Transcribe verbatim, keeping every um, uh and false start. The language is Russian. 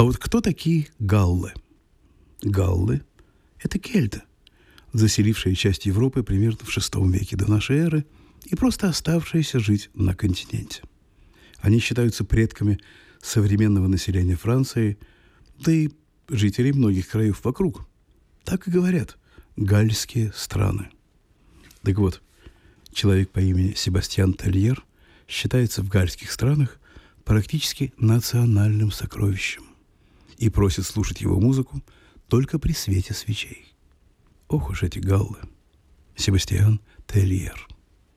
А вот кто такие галлы? Галлы – это кельты, заселившие часть Европы примерно в шестом веке до нашей эры и просто оставшиеся жить на континенте. Они считаются предками современного населения Франции, да и жителей многих краев вокруг. Так и говорят – гальские страны. Так вот, человек по имени Себастьян Тельер считается в гальских странах практически национальным сокровищем и просит слушать его музыку только при свете свечей. Ох уж эти галлы. Себастьян Тельер.